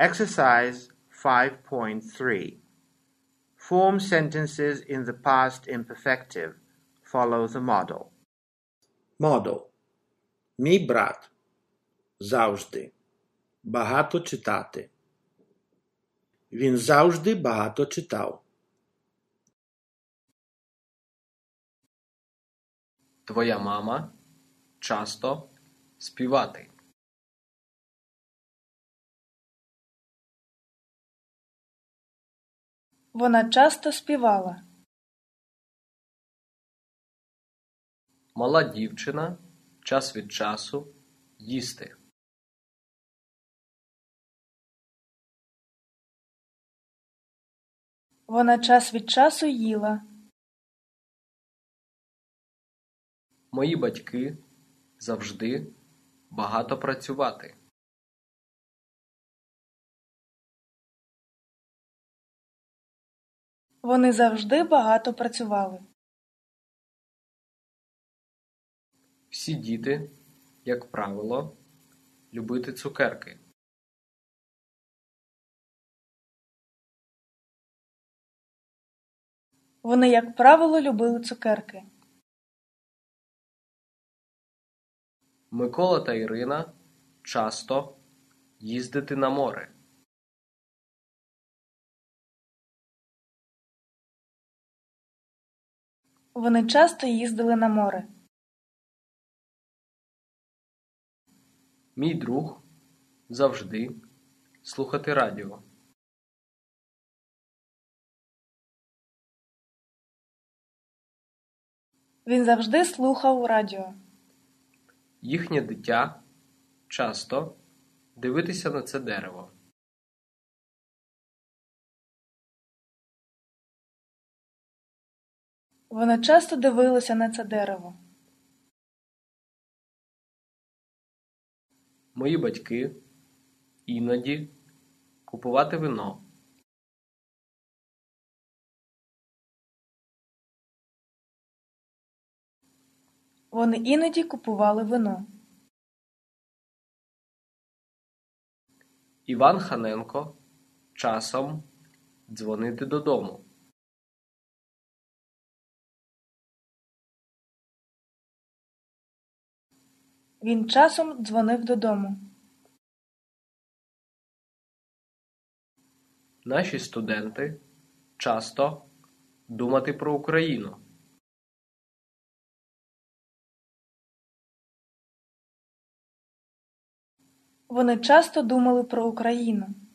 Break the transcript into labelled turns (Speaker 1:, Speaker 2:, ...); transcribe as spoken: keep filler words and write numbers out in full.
Speaker 1: Exercise five point three. Form sentences in the past imperfective. Follow the model.
Speaker 2: Model. Мій брат. Завжди. Багато читати. Він завжди багато читав.
Speaker 3: Твоя мама часто співати.
Speaker 4: Вона часто співала.
Speaker 3: Мала дівчина час від часу їсти.
Speaker 4: Вона час від часу їла.
Speaker 3: Мої батьки завжди багато працювати.
Speaker 4: Вони завжди багато працювали.
Speaker 3: Всі діти, як правило, любити цукерки.
Speaker 4: Вони, як правило, любили цукерки.
Speaker 3: Микола та Ірина часто їздити на море.
Speaker 4: Вони часто їздили на море.
Speaker 3: Мій друг завжди слухати радіо.
Speaker 4: Він завжди слухав радіо.
Speaker 3: Їхнє дитя часто дивитися на це дерево.
Speaker 4: Вона часто дивилася на це дерево.
Speaker 3: Мої батьки іноді купувати вино.
Speaker 4: Вони іноді купували вино.
Speaker 3: Іван Ханенко часом дзвонити додому.
Speaker 4: Він часом дзвонив додому.
Speaker 3: Наші студенти часто думати про Україну.
Speaker 4: Вони часто думали про Україну.